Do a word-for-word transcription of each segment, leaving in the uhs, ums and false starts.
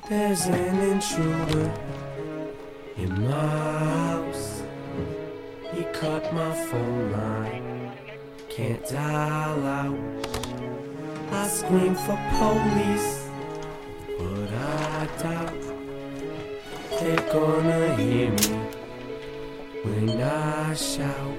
There's an intruder in my house. He cut my phone line, can't dial out. I scream for police, but I doubt they're gonna hear me when I shout.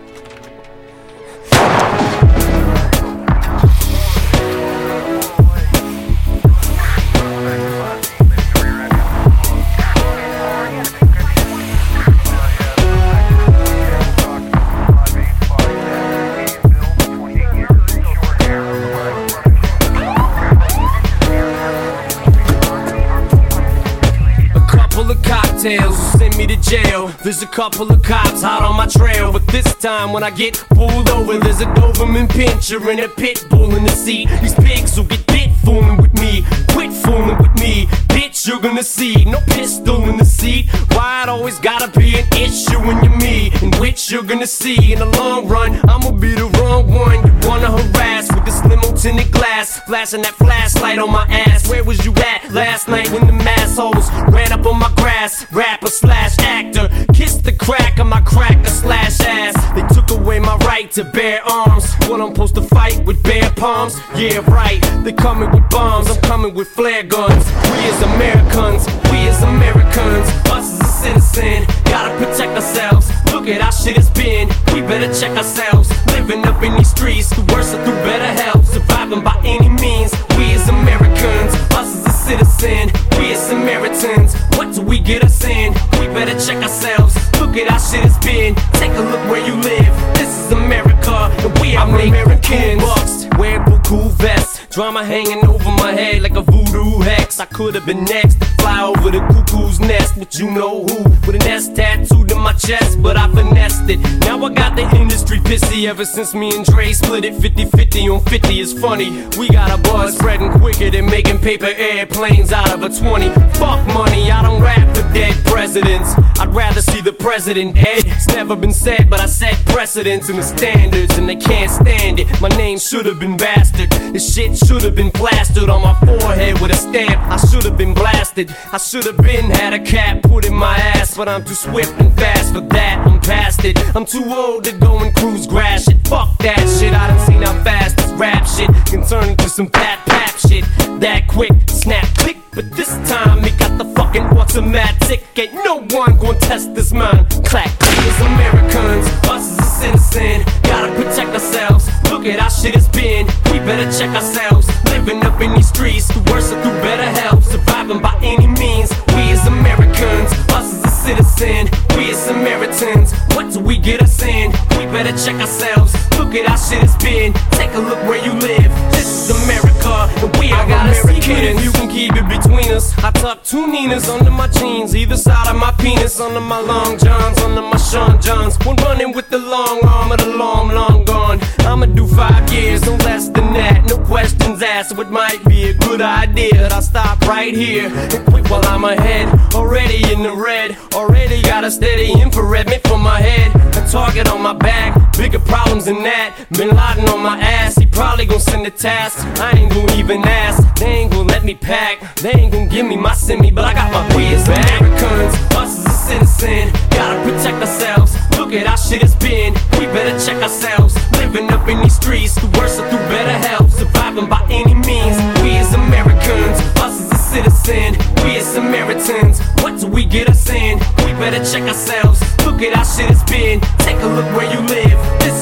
Cocktails will send me to jail. There's a couple of cops hot on my trail, but this time when I get pulled over, there's a Doberman pinscher and a pit bull in the seat. These pigs will get bit fooling with me. Quit fooling with me, bitch, you're gonna see. No pistol in the seat. Why it always gotta be an issue when you're me? In which you're gonna see in the long run, I'ma be the wrong one you wanna harass with this limo tinted glass, flashing that flashlight on my ass. Where was you at last night when the massholes ran up on my grass? Rapper slash actor, kiss the crack of my cracker slash ass. They took away my right to bear arms. What, I'm supposed to fight with bare palms? Yeah, right, they coming with bombs, I'm coming with flare guns. We as Americans, we as Americans, us as a citizen, gotta protect ourselves. Look at how shit has been, we better check ourselves. Living up in these streets, through worse or through better health. Surviving by any means, we as Americans, us as a citizen, we as Samaritans. What do we get us in? We better check ourselves. Look at how shit has been, take a look where you live. This is America, and we are Americans. Bucks, wear cool vests, drama hanging over my head like a voodoo hex. I could've been next to fly over the cuckoo's nest, but you know who, with an S tattooed in my chest, but I finessed it. Now I got the industry pissy ever since me and Dre split it fifty fifty on fifty. It's funny, we got a buzz spreading quicker than making paper airplanes out of a twenty. Fuck money, I don't rap for dead presidents, I'd rather see the president dead. It's never been said, but I set precedents and the standards, and they can't stand it. My name should've been bastard, this shit should've been plastered on my forehead with a stamp. I should've been blasted, I should've been had a cap put in my ass, but I'm too swift and fast for that, I'm past it. I'm too old to go and cruise grass shit. Fuck that shit, I done seen how fast this rap shit can turn into some fat pap shit. That quick, snap, click, but this time it got the fucking automatic. Ain't no one gon' test this mind. Clack, we as Americans, us as a citizen, gotta protect ourselves. Look at how shit has been, we better check ourselves. Living up in these streets, through worse or through better health. Surviving by any means, we as Americans, us as a citizen, we as Samaritans. What do we get us in? We better check ourselves. Look at how shit has been, take a look where you live. This is America, and we are Americans. If you can keep it between us, I tuck two Ninas under my jeans, either side of my penis, under my long johns, under my Sean Johns. One running with the long arm of the long, long gone. I'ma do five years, no less than that, no questions asked. So it might be a good idea that I stop right here and quit while I'm ahead. Already in the red, already got a steady infrared meant for my head. A target on my back, bigger problems than that. Bin Laden on my ass, he probably gon' send a task. I ain't gon' even ask, they ain't gon' let me pack. They ain't gon' give me my semi, but I got my we as Americans, us as a citizen, gotta protect ourselves. Look at how shit has been, we better check ourselves. Living up in these streets, through worse or through better health. Surviving by any means, we as Americans, us as a citizen, we as Samaritans. What do we get us in? We better check ourselves. Look at how shit has been, take a look where you live. This